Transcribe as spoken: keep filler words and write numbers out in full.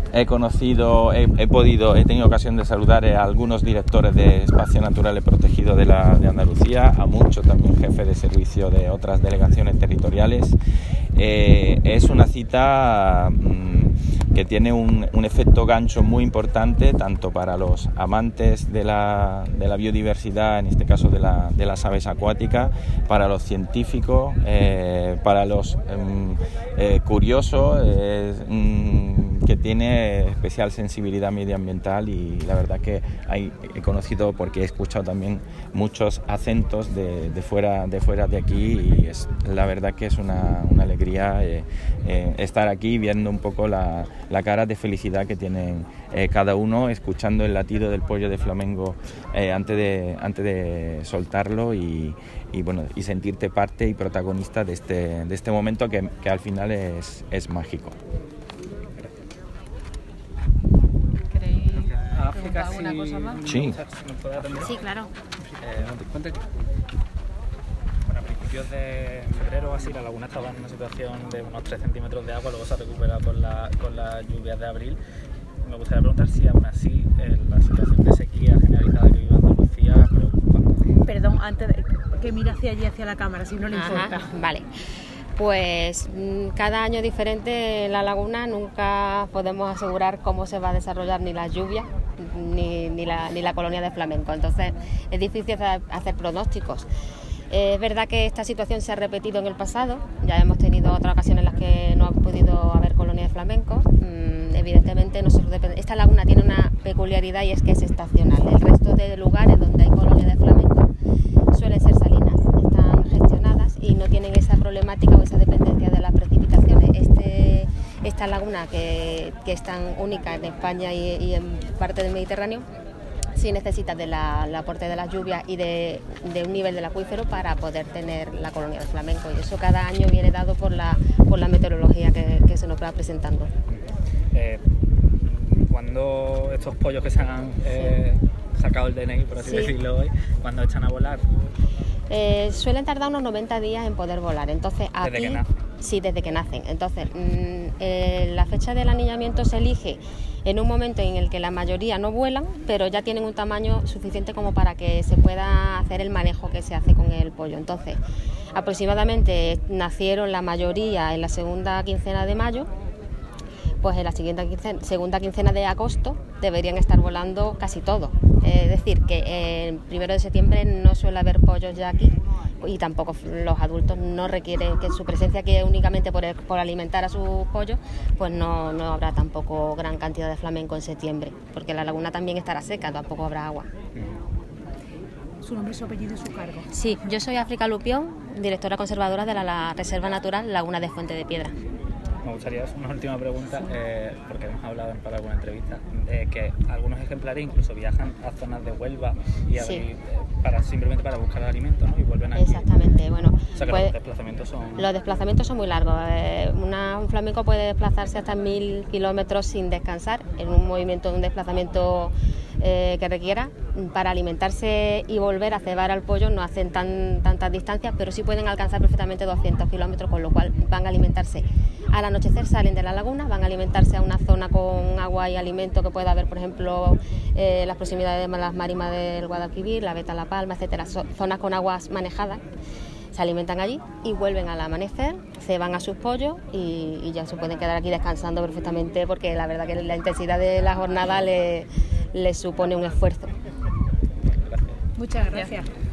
he conocido, he, he podido, he tenido ocasión de saludar a algunos directores de espacios naturales protegidos de, la, de Andalucía, a muchos también jefes de servicio de otras delegaciones territoriales. Eh, es una cita mmm, que tiene un, un efecto gancho muy importante, tanto para los amantes de la, de la biodiversidad, en este caso de, la, de las aves acuáticas, para los científicos, eh, para los eh, eh, curiosos, eh, mm, que tiene especial sensibilidad medioambiental, y la verdad que hay, he conocido, porque he escuchado también muchos acentos de, de, fuera, de fuera de aquí, y es, la verdad que es una, una alegría eh, eh, estar aquí viendo un poco la, la cara de felicidad que tienen eh, cada uno, escuchando el latido del pollo de flamenco eh, antes, de, antes de soltarlo, y, y, bueno, y sentirte parte y protagonista de este, de este momento que, que al final es, es mágico. África, ¿alguna sí, cosa más? Sí. Sí, claro. Eh, ¿no te cuenta que, bueno, a principios de febrero así la laguna estaba en una situación de unos tres centímetros de agua, luego se ha recuperado con, la, con las lluvias de abril. Me gustaría preguntar si aún así eh, la situación de sequía generalizada que vive Andalucía preocupa. Perdón, antes de que mire hacia allí, hacia la cámara, si no le Ajá, importa. Vale. Pues cada año diferente en la laguna, nunca podemos asegurar cómo se va a desarrollar ni las lluvias ni, ni, la, ni la colonia de flamenco, entonces es difícil hacer pronósticos. Es verdad que esta situación se ha repetido en el pasado, ya hemos tenido otras ocasiones en las que no ha podido haber colonia de flamenco. Evidentemente nosotros depende... esta laguna tiene una peculiaridad, y es que es estacional. El resto de lugares donde hay colonia de flamenco suelen ser salinas, están gestionadas y no tienen esa problemática o esa dependencia de las precipitaciones. Este, esta laguna, que, que es tan única en España y, y en parte del Mediterráneo, sí necesita del aporte de las lluvias y de, de un nivel del acuífero para poder tener la colonia de flamenco, y eso cada año viene dado por la, por la meteorología que, que se nos va presentando. Eh, cuando estos pollos que se han eh, sacado el D N I, por así sí. decirlo hoy, cuando echan a volar, Eh, suelen tardar unos noventa días en poder volar, entonces aquí... Desde que nacen. Sí, desde que nacen. Entonces, mmm, eh, la fecha del aniñamiento se elige en un momento en el que la mayoría no vuelan, pero ya tienen un tamaño suficiente como para que se pueda hacer el manejo que se hace con el pollo. Entonces, aproximadamente nacieron la mayoría en la segunda quincena de mayo, pues en la siguiente quincena, segunda quincena de agosto deberían estar volando casi todos. Es decir, que el primero de septiembre no suele haber pollos ya aquí, y tampoco los adultos no requieren que su presencia, que únicamente por, el, por alimentar a sus pollos, pues no, no habrá tampoco gran cantidad de flamenco en septiembre, porque la laguna también estará seca, tampoco habrá agua. Su nombre, su apellido y su cargo. Sí, yo soy África Lupión, directora conservadora de la, la Reserva Natural Laguna de Fuente de Piedra. Me gustaría hacer una última pregunta, eh, porque hemos hablado en para alguna entrevista, eh, que algunos ejemplares incluso viajan a zonas de Huelva y sí. eh, para, simplemente para buscar alimentos, ¿no? Y vuelven aquí. Exactamente, bueno. O sea que pues, los desplazamientos son... Los desplazamientos son muy largos. Eh, una, un flamenco puede desplazarse hasta mil kilómetros sin descansar, en un movimiento, un desplazamiento eh, que requiera. Para alimentarse y volver a cebar al pollo no hacen tan, tantas distancias, pero sí pueden alcanzar perfectamente doscientos kilómetros, con lo cual van a alimentarse. Al anochecer salen de la laguna, van a alimentarse a una zona con agua y alimento que pueda haber, por ejemplo, eh, las proximidades de las marismas del Guadalquivir, la Veta, La Palma, etcétera, so, zonas con aguas manejadas. Se alimentan allí y vuelven al amanecer, ceban a sus pollos y, y ya se pueden quedar aquí descansando perfectamente, porque la verdad que la intensidad de la jornada les le supone un esfuerzo. Muchas gracias.